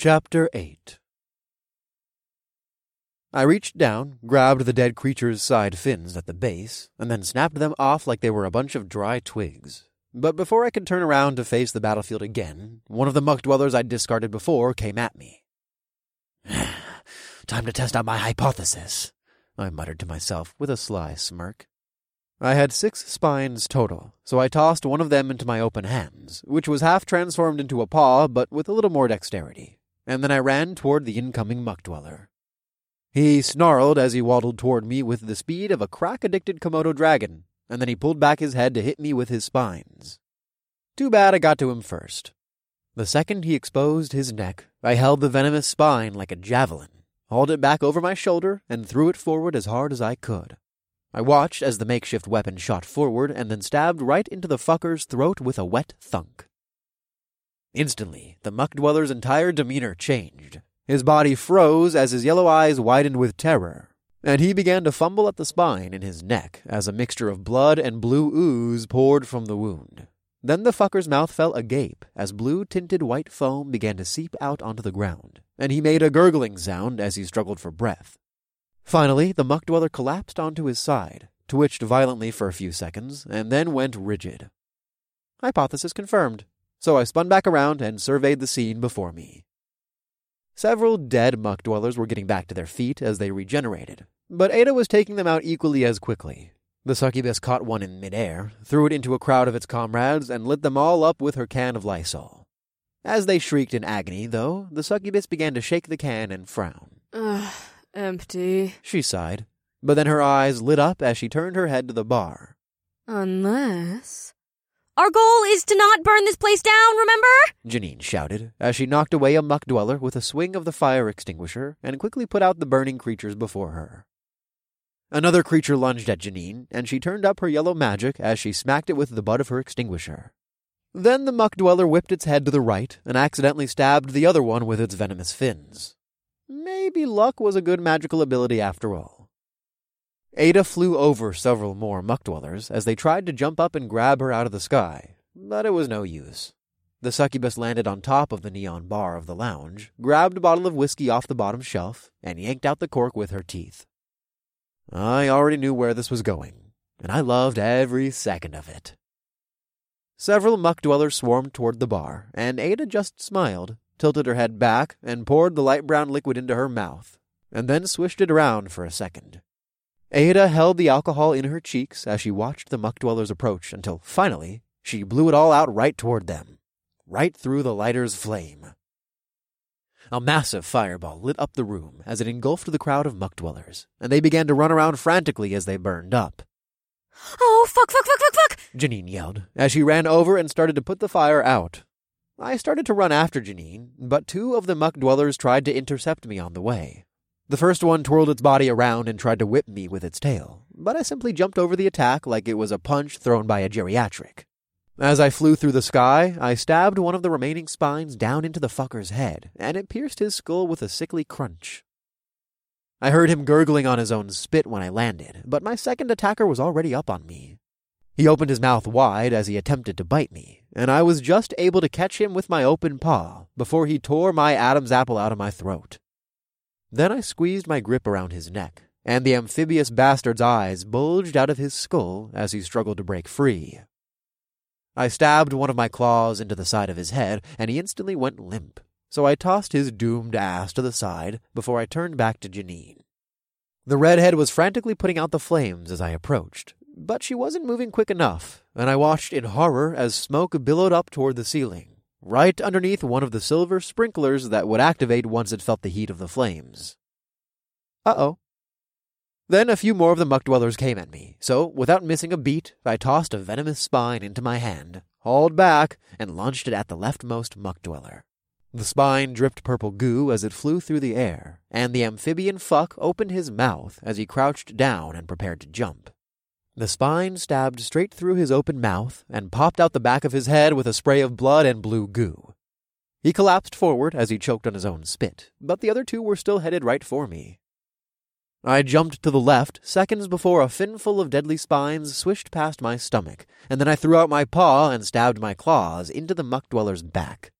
Chapter 8. I reached down, grabbed the dead creature's side fins at the base, and then snapped them off like they were a bunch of dry twigs. But before I could turn around to face the battlefield again, one of the muck dwellers I'd discarded before came at me. "Time to test out my hypothesis," I muttered to myself with a sly smirk. I had 6 spines total, so I tossed one of them into my open hands, which was half transformed into a paw but with a little more dexterity, and then I ran toward the incoming muck dweller. He snarled as he waddled toward me with the speed of a crack-addicted Komodo dragon, and then he pulled back his head to hit me with his spines. Too bad I got to him first. The second he exposed his neck, I held the venomous spine like a javelin, hauled it back over my shoulder, and threw it forward as hard as I could. I watched as the makeshift weapon shot forward and then stabbed right into the fucker's throat with a wet thunk. Instantly, the muck dweller's entire demeanor changed. His body froze as his yellow eyes widened with terror, and he began to fumble at the spine in his neck as a mixture of blood and blue ooze poured from the wound. Then the fucker's mouth fell agape as blue-tinted white foam began to seep out onto the ground, and he made a gurgling sound as he struggled for breath. Finally, the muck dweller collapsed onto his side, twitched violently for a few seconds, and then went rigid. Hypothesis confirmed, so I spun back around and surveyed the scene before me. Several dead muck dwellers were getting back to their feet as they regenerated, but Ada was taking them out equally as quickly. The succubus caught one in midair, threw it into a crowd of its comrades, and lit them all up with her can of Lysol. As they shrieked in agony, though, the succubus began to shake the can and frown. Empty, she sighed, but then her eyes lit up as she turned her head to the bar. Unless... Our goal is to not burn this place down, remember? Janine shouted, as she knocked away a muck dweller with a swing of the fire extinguisher and quickly put out the burning creatures before her. Another creature lunged at Janine, and she turned up her yellow magic as she smacked it with the butt of her extinguisher. Then the muck dweller whipped its head to the right and accidentally stabbed the other one with its venomous fins. Maybe luck was a good magical ability after all. Ada flew over several more muck dwellers as they tried to jump up and grab her out of the sky, but it was no use. The succubus landed on top of the neon bar of the lounge, grabbed a bottle of whiskey off the bottom shelf, and yanked out the cork with her teeth. I already knew where this was going, and I loved every second of it. Several muck dwellers swarmed toward the bar, and Ada just smiled, tilted her head back, and poured the light brown liquid into her mouth, and then swished it around for a second. Ada held the alcohol in her cheeks as she watched the muck dwellers approach until, finally, she blew it all out right toward them, right through the lighter's flame. A massive fireball lit up the room as it engulfed the crowd of muck dwellers, and they began to run around frantically as they burned up. Oh, fuck, Janine yelled as she ran over and started to put the fire out. I started to run after Janine, but 2 of the muck dwellers tried to intercept me on the way. The first one twirled its body around and tried to whip me with its tail, but I simply jumped over the attack like it was a punch thrown by a geriatric. As I flew through the sky, I stabbed one of the remaining spines down into the fucker's head, and it pierced his skull with a sickly crunch. I heard him gurgling on his own spit when I landed, but my second attacker was already up on me. He opened his mouth wide as he attempted to bite me, and I was just able to catch him with my open paw before he tore my Adam's apple out of my throat. Then I squeezed my grip around his neck, and the amphibious bastard's eyes bulged out of his skull as he struggled to break free. I stabbed one of my claws into the side of his head, and he instantly went limp, so I tossed his doomed ass to the side before I turned back to Janine. The redhead was frantically putting out the flames as I approached, but she wasn't moving quick enough, and I watched in horror as smoke billowed up toward the ceiling, right underneath one of the silver sprinklers that would activate once it felt the heat of the flames. Uh-oh. Then a few more of the muck dwellers came at me, so without missing a beat, I tossed a venomous spine into my hand, hauled back, and launched it at the leftmost muck dweller. The spine dripped purple goo as it flew through the air, and the amphibian fuck opened his mouth as he crouched down and prepared to jump. The spine stabbed straight through his open mouth and popped out the back of his head with a spray of blood and blue goo. He collapsed forward as he choked on his own spit, but the other 2 were still headed right for me. I jumped to the left seconds before a finful of deadly spines swished past my stomach, and then I threw out my paw and stabbed my claws into the muck dweller's back.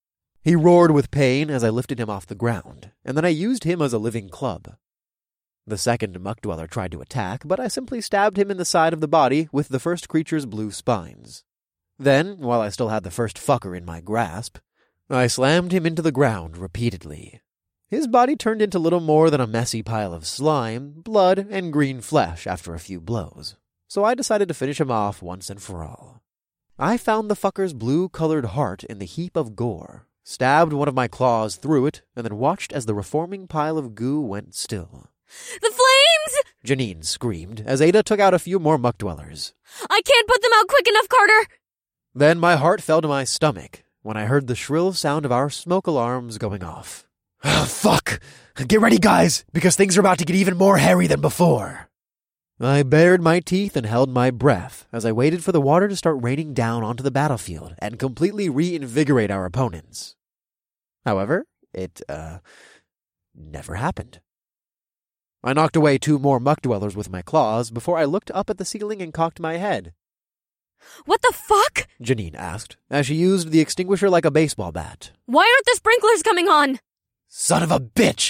He roared with pain as I lifted him off the ground, and then I used him as a living club. The second muck dweller tried to attack, but I simply stabbed him in the side of the body with the first creature's blue spines. Then, while I still had the first fucker in my grasp, I slammed him into the ground repeatedly. His body turned into little more than a messy pile of slime, blood, and green flesh after a few blows, so I decided to finish him off once and for all. I found the fucker's blue-colored heart in the heap of gore, stabbed one of my claws through it, and then watched as the reforming pile of goo went still. The flames! Janine screamed as Ada took out a few more muck dwellers. I can't put them out quick enough, Carter! Then my heart fell to my stomach when I heard the shrill sound of our smoke alarms going off. Oh, fuck! Get ready, guys, because things are about to get even more hairy than before. I bared my teeth and held my breath as I waited for the water to start raining down onto the battlefield and completely reinvigorate our opponents. However, it, never happened. I knocked away 2 more muck dwellers with my claws before I looked up at the ceiling and cocked my head. What the fuck? Janine asked, as she used the extinguisher like a baseball bat. Why aren't the sprinklers coming on? Son of a bitch!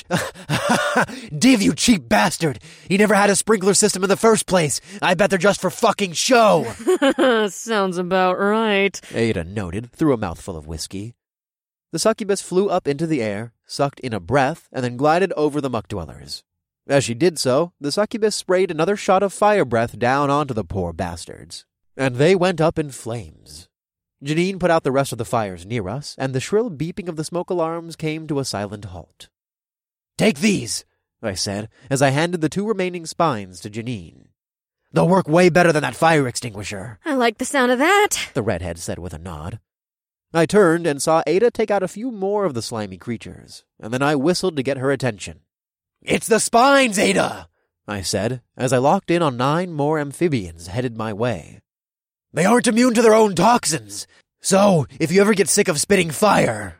Div, you cheap bastard! He never had a sprinkler system in the first place! I bet they're just for fucking show! Sounds about right, Ada noted through a mouthful of whiskey. The succubus flew up into the air, sucked in a breath, and then glided over the muck dwellers. As she did so, the succubus sprayed another shot of fire breath down onto the poor bastards, and they went up in flames. Janine put out the rest of the fires near us, and the shrill beeping of the smoke alarms came to a silent halt. Take these, I said, as I handed the 2 remaining spines to Janine. They'll work way better than that fire extinguisher. I like the sound of that, the redhead said with a nod. I turned and saw Ada take out a few more of the slimy creatures, and then I whistled to get her attention. It's the spines, Ada, I said, as I locked in on 9 more amphibians headed my way. They aren't immune to their own toxins, so if you ever get sick of spitting fire...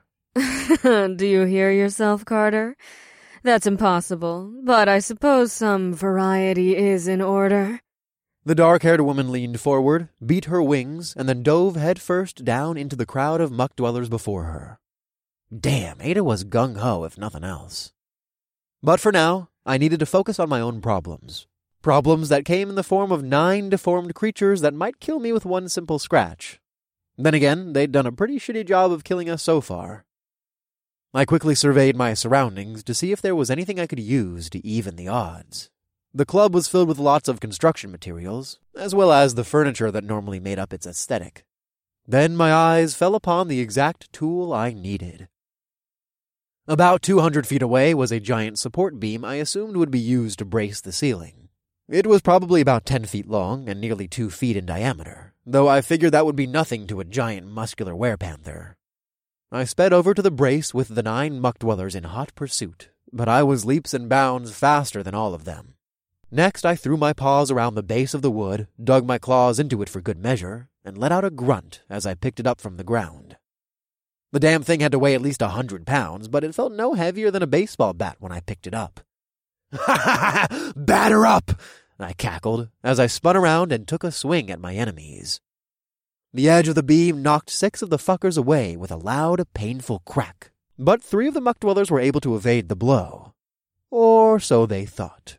Do you hear yourself, Carter? That's impossible, but I suppose some variety is in order. The dark-haired woman leaned forward, beat her wings, and then dove headfirst down into the crowd of muck dwellers before her. Damn, Ada was gung-ho if nothing else. But for now, I needed to focus on my own problems. Problems that came in the form of 9 deformed creatures that might kill me with one simple scratch. Then again, they'd done a pretty shitty job of killing us so far. I quickly surveyed my surroundings to see if there was anything I could use to even the odds. The club was filled with lots of construction materials, as well as the furniture that normally made up its aesthetic. Then my eyes fell upon the exact tool I needed. About 200 feet away was a giant support beam I assumed would be used to brace the ceiling. It was probably about 10 feet long and nearly 2 feet in diameter, though I figured that would be nothing to a giant muscular werepanther. I sped over to the brace with the 9 muck dwellers in hot pursuit, but I was leaps and bounds faster than all of them. Next, I threw my paws around the base of the wood, dug my claws into it for good measure, and let out a grunt as I picked it up from the ground. The damn thing had to weigh at least 100 pounds, but it felt no heavier than a baseball bat when I picked it up. "Ha ha ha! Batter up!" I cackled as I spun around and took a swing at my enemies. The edge of the beam knocked 6 of the fuckers away with a loud, painful crack, but 3 of the muck dwellers were able to evade the blow. Or so they thought.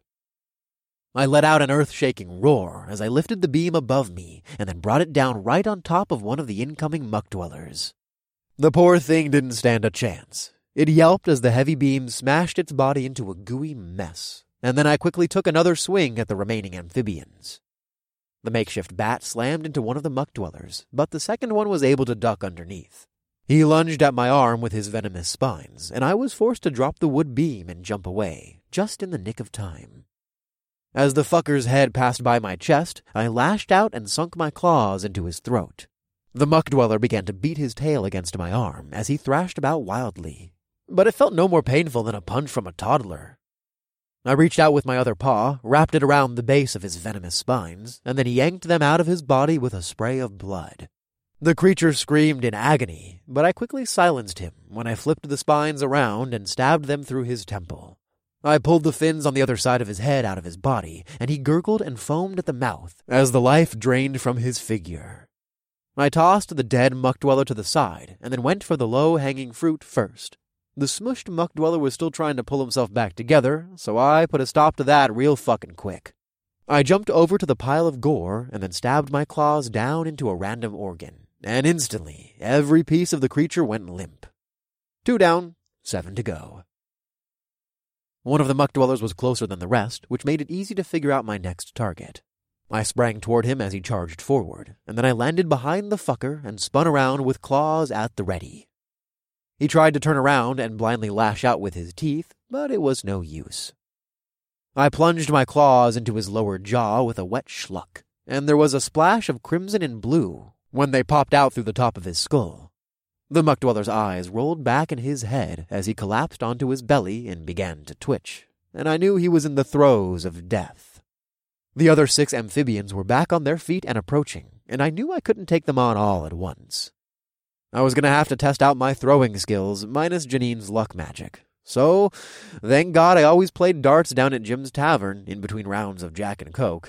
I let out an earth-shaking roar as I lifted the beam above me and then brought it down right on top of one of the incoming muck dwellers. The poor thing didn't stand a chance. It yelped as the heavy beam smashed its body into a gooey mess, and then I quickly took another swing at the remaining amphibians. The makeshift bat slammed into one of the muck dwellers, but the second one was able to duck underneath. He lunged at my arm with his venomous spines, and I was forced to drop the wood beam and jump away, just in the nick of time. As the fucker's head passed by my chest, I lashed out and sunk my claws into his throat. The muck dweller began to beat his tail against my arm as he thrashed about wildly, but it felt no more painful than a punch from a toddler. I reached out with my other paw, wrapped it around the base of his venomous spines, and then yanked them out of his body with a spray of blood. The creature screamed in agony, but I quickly silenced him when I flipped the spines around and stabbed them through his temple. I pulled the fins on the other side of his head out of his body, and he gurgled and foamed at the mouth as the life drained from his figure. I tossed the dead muck dweller to the side and then went for the low-hanging fruit first. The smushed muck dweller was still trying to pull himself back together, so I put a stop to that real fucking quick. I jumped over to the pile of gore and then stabbed my claws down into a random organ, and instantly every piece of the creature went limp. 2 down, 7 to go. One of the muck dwellers was closer than the rest, which made it easy to figure out my next target. I sprang toward him as he charged forward, and then I landed behind the fucker and spun around with claws at the ready. He tried to turn around and blindly lash out with his teeth, but it was no use. I plunged my claws into his lower jaw with a wet schluck, and there was a splash of crimson and blue when they popped out through the top of his skull. The muck dweller's eyes rolled back in his head as he collapsed onto his belly and began to twitch, and I knew he was in the throes of death. The other 6 amphibians were back on their feet and approaching, and I knew I couldn't take them on all at once. I was going to have to test out my throwing skills, minus Janine's luck magic. So, thank God I always played darts down at Jim's Tavern in between rounds of Jack and Coke.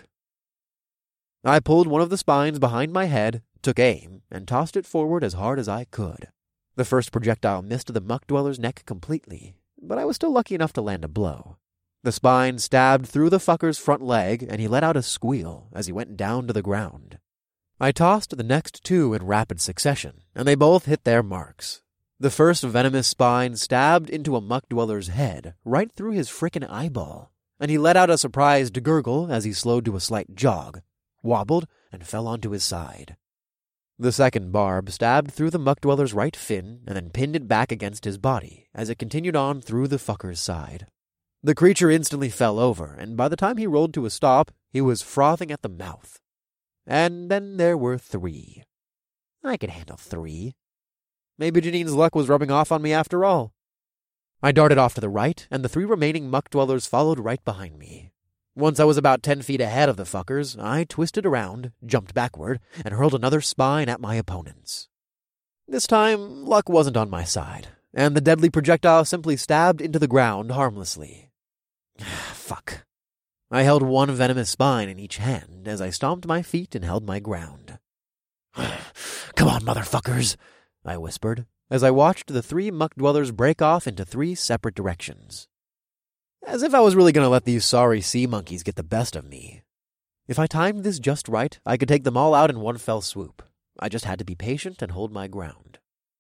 I pulled one of the spines behind my head, took aim, and tossed it forward as hard as I could. The first projectile missed the muck dweller's neck completely, but I was still lucky enough to land a blow. The spine stabbed through the fucker's front leg, and he let out a squeal as he went down to the ground. I tossed the next 2 in rapid succession, and they both hit their marks. The first venomous spine stabbed into a muck dweller's head, right through his frickin' eyeball, and he let out a surprised gurgle as he slowed to a slight jog, wobbled, and fell onto his side. The second barb stabbed through the muck dweller's right fin and then pinned it back against his body as it continued on through the fucker's side. The creature instantly fell over, and by the time he rolled to a stop, he was frothing at the mouth. And then there were 3. I could handle 3. Maybe Janine's luck was rubbing off on me after all. I darted off to the right, and the 3 remaining muck dwellers followed right behind me. Once I was about 10 feet ahead of the fuckers, I twisted around, jumped backward, and hurled another spine at my opponents. This time, luck wasn't on my side, and the deadly projectile simply stabbed into the ground harmlessly. Fuck. I held one venomous spine in each hand as I stomped my feet and held my ground. Come on, motherfuckers, I whispered, as I watched the 3 muck dwellers break off into 3 separate directions. As if I was really going to let these sorry sea monkeys get the best of me. If I timed this just right, I could take them all out in one fell swoop. I just had to be patient and hold my ground.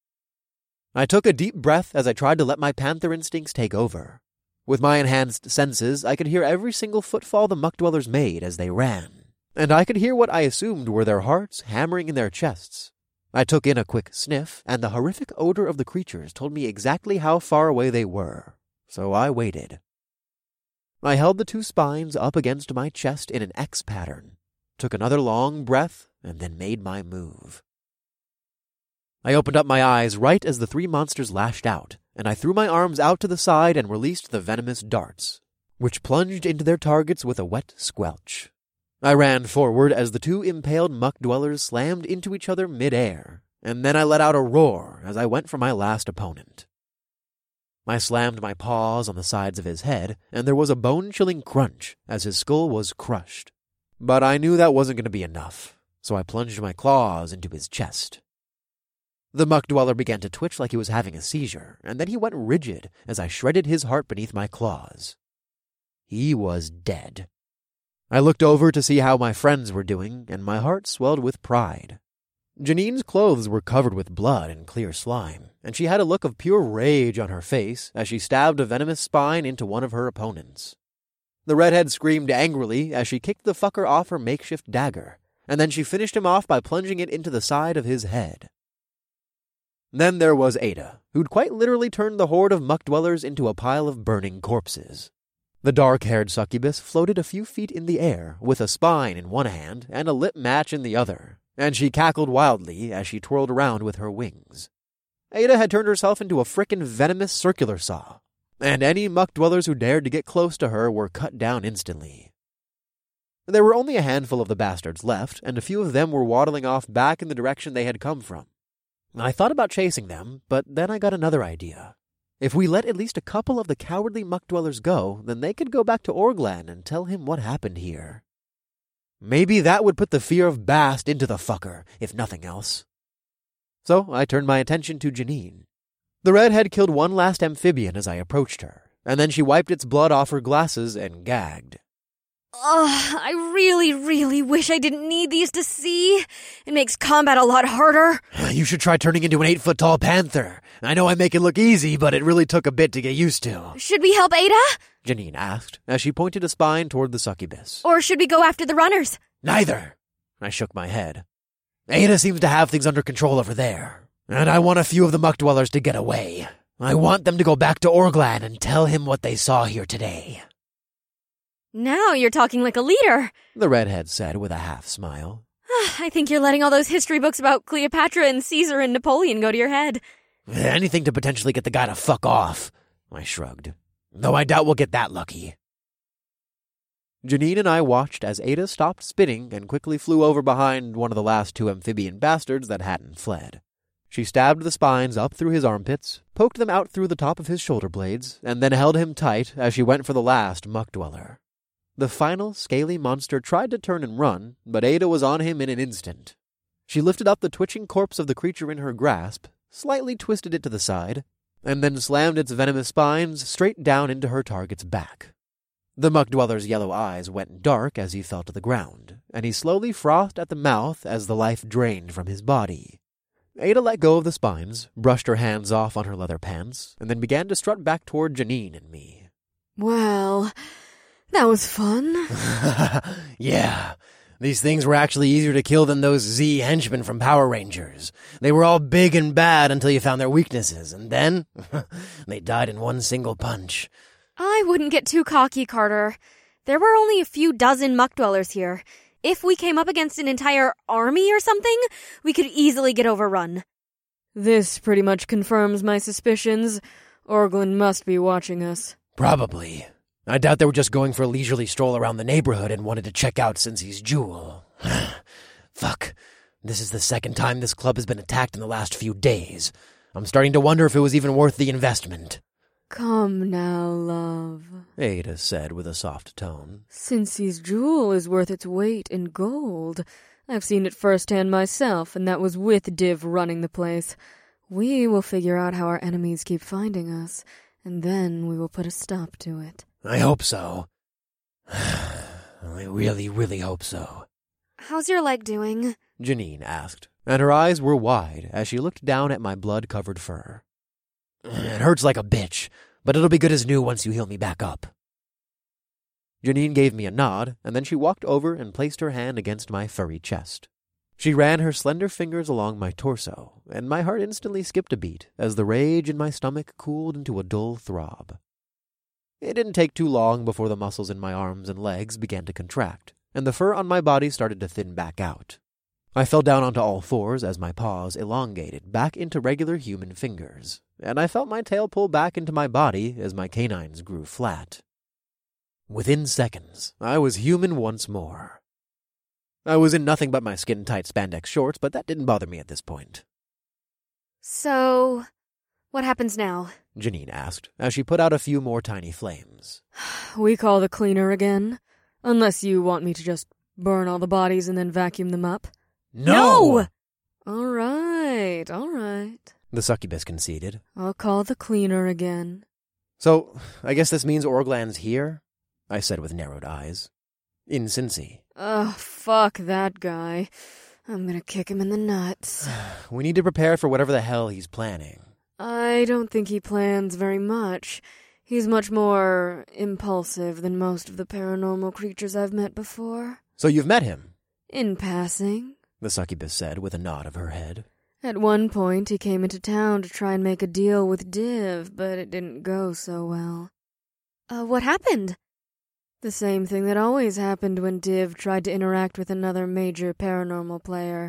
I took a deep breath as I tried to let my panther instincts take over. With my enhanced senses, I could hear every single footfall the muck dwellers made as they ran, and I could hear what I assumed were their hearts hammering in their chests. I took in a quick sniff, and the horrific odor of the creatures told me exactly how far away they were, so I waited. I held the 2 spines up against my chest in an X pattern, took another long breath, and then made my move. I opened up my eyes right as the 3 monsters lashed out, and I threw my arms out to the side and released the venomous darts, which plunged into their targets with a wet squelch. I ran forward as the 2 impaled muck dwellers slammed into each other mid-air, and then I let out a roar as I went for my last opponent. I slammed my paws on the sides of his head, and there was a bone-chilling crunch as his skull was crushed. But I knew that wasn't going to be enough, so I plunged my claws into his chest. The muck dweller began to twitch like he was having a seizure, and then he went rigid as I shredded his heart beneath my claws. He was dead. I looked over to see how my friends were doing, and my heart swelled with pride. Janine's clothes were covered with blood and clear slime, and she had a look of pure rage on her face as she stabbed a venomous spine into one of her opponents. The redhead screamed angrily as she kicked the fucker off her makeshift dagger, and then she finished him off by plunging it into the side of his head. Then there was Ada, who'd quite literally turned the horde of muck dwellers into a pile of burning corpses. The dark-haired succubus floated a few feet in the air, with a spine in one hand and a lip match in the other, and she cackled wildly as she twirled around with her wings. Ada had turned herself into a frickin' venomous circular saw, and any muck dwellers who dared to get close to her were cut down instantly. There were only a handful of the bastards left, and a few of them were waddling off back in the direction they had come from. I thought about chasing them, but then I got another idea. If we let at least a couple of the cowardly muck dwellers go, then they could go back to Orglan and tell him what happened here. Maybe that would put the fear of Bast into the fucker, if nothing else. So I turned my attention to Janine. The redhead killed one last amphibian as I approached her, and then she wiped its blood off her glasses and gagged. Ugh, I really, really wish I didn't need these to see. It makes combat a lot harder. You should try turning into an 8-foot-tall panther. I know I make it look easy, but it really took a bit to get used to. Should we help Ada? Janine asked, as she pointed a spine toward the succubus. Or should we go after the runners? Neither. I shook my head. Ada seems to have things under control over there, and I want a few of the muck dwellers to get away. I want them to go back to Orglan and tell him what they saw here today. Now you're talking like a leader, the redhead said with a half-smile. I think you're letting all those history books about Cleopatra and Caesar and Napoleon go to your head. Anything to potentially get the guy to fuck off, I shrugged. Though I doubt we'll get that lucky. Janine and I watched as Ada stopped spinning and quickly flew over behind one of the last two amphibian bastards that hadn't fled. She stabbed the spines up through his armpits, poked them out through the top of his shoulder blades, and then held him tight as she went for the last muck dweller. The final scaly monster tried to turn and run, but Ada was on him in an instant. She lifted up the twitching corpse of the creature in her grasp, slightly twisted it to the side, and then slammed its venomous spines straight down into her target's back. The muck dweller's yellow eyes went dark as he fell to the ground, and he slowly frothed at the mouth as the life drained from his body. Ada let go of the spines, brushed her hands off on her leather pants, and then began to strut back toward Janine and me. Well, that was fun. Yeah, these things were actually easier to kill than those Z henchmen from Power Rangers. They were all big and bad until you found their weaknesses, and then they died in one single punch. I wouldn't get too cocky, Carter. There were only a few dozen muck dwellers here. If we came up against an entire army or something, we could easily get overrun. This pretty much confirms my suspicions. Orglan must be watching us. Probably. I doubt they were just going for a leisurely stroll around the neighborhood and wanted to check out Cincy's jewel. Fuck. This is the second time this club has been attacked in the last few days. I'm starting to wonder if it was even worth the investment. Come now, love, Ada said with a soft tone. Cincy's jewel is worth its weight in gold. I've seen it firsthand myself, and that was with Div running the place. We will figure out how our enemies keep finding us, and then we will put a stop to it. I hope so. I really, really hope so. How's your leg doing? Janine asked, and her eyes were wide as she looked down at my blood-covered fur. It hurts like a bitch, but it'll be good as new once you heal me back up. Janine gave me a nod, and then she walked over and placed her hand against my furry chest. She ran her slender fingers along my torso, and my heart instantly skipped a beat as the rage in my stomach cooled into a dull throb. It didn't take too long before the muscles in my arms and legs began to contract, and the fur on my body started to thin back out. I fell down onto all fours as my paws elongated back into regular human fingers, and I felt my tail pull back into my body as my canines grew flat. Within seconds, I was human once more. I was in nothing but my skin-tight spandex shorts, but that didn't bother me at this point. So, what happens now? Janine asked, as she put out a few more tiny flames. We call the cleaner again? Unless you want me to just burn all the bodies and then vacuum them up. No! All right. The succubus conceded. I'll call the cleaner again. So, I guess this means Orglan's here? I said with narrowed eyes. In Cincy. Ugh, fuck that guy. I'm gonna kick him in the nuts. We need to prepare for whatever the hell he's planning. I don't think he plans very much. He's much more impulsive than most of the paranormal creatures I've met before. So you've met him? In passing, the succubus said with a nod of her head. At one point, he came into town to try and make a deal with Div, but it didn't go so well. What happened? The same thing that always happened when Div tried to interact with another major paranormal player.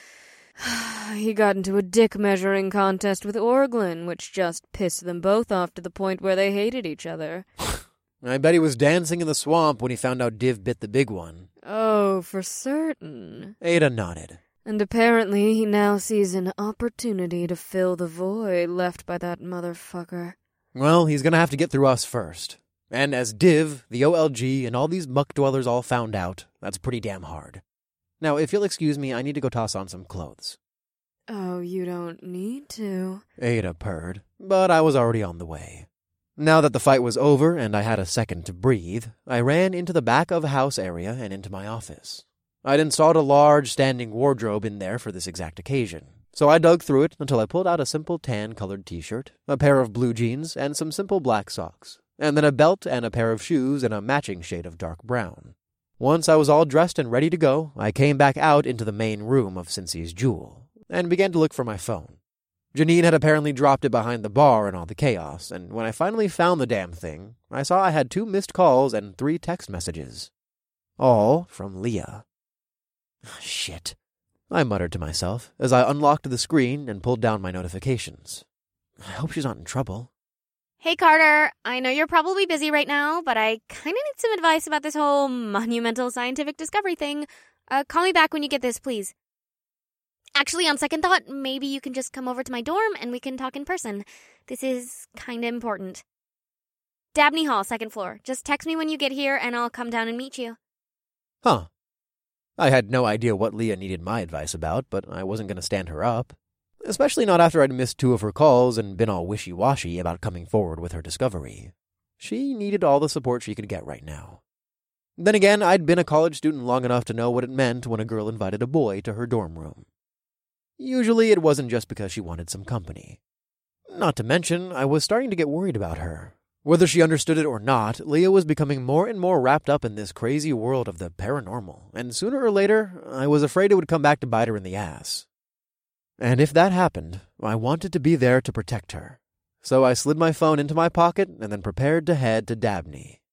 He got into a dick-measuring contest with Orglan, which just pissed them both off to the point where they hated each other. I bet he was dancing in the swamp when he found out Div bit the big one. Oh, for certain. Ada nodded. And apparently he now sees an opportunity to fill the void left by that motherfucker. Well, he's gonna have to get through us first. And as Div, the OLG, and all these muck dwellers all found out, that's pretty damn hard. Now, if you'll excuse me, I need to go toss on some clothes. Oh, you don't need to. Ada purred, but I was already on the way. Now that the fight was over and I had a second to breathe, I ran into the back of house area and into my office. I'd installed a large standing wardrobe in there for this exact occasion, so I dug through it until I pulled out a simple tan-colored t-shirt, a pair of blue jeans, and some simple black socks, and then a belt and a pair of shoes in a matching shade of dark brown. Once I was all dressed and ready to go, I came back out into the main room of Cincy's Jewel, and began to look for my phone. Janine had apparently dropped it behind the bar in all the chaos, and when I finally found the damn thing, I saw I had 2 missed calls and 3 text messages. All from Leah. Shit, I muttered to myself as I unlocked the screen and pulled down my notifications. I hope she's not in trouble. Hey, Carter. I know you're probably busy right now, but I kind of need some advice about this whole monumental scientific discovery thing. Call me back when you get this, please. Actually, on second thought, maybe you can just come over to my dorm and we can talk in person. This is kind of important. Dabney Hall, 2nd floor. Just text me when you get here and I'll come down and meet you. Huh. I had no idea what Leah needed my advice about, but I wasn't going to stand her up. Especially not after I'd missed 2 of her calls and been all wishy-washy about coming forward with her discovery. She needed all the support she could get right now. Then again, I'd been a college student long enough to know what it meant when a girl invited a boy to her dorm room. Usually it wasn't just because she wanted some company. Not to mention, I was starting to get worried about her. Whether she understood it or not, Leah was becoming more and more wrapped up in this crazy world of the paranormal, and sooner or later, I was afraid it would come back to bite her in the ass. And if that happened, I wanted to be there to protect her. So I slid my phone into my pocket and then prepared to head to Dabney.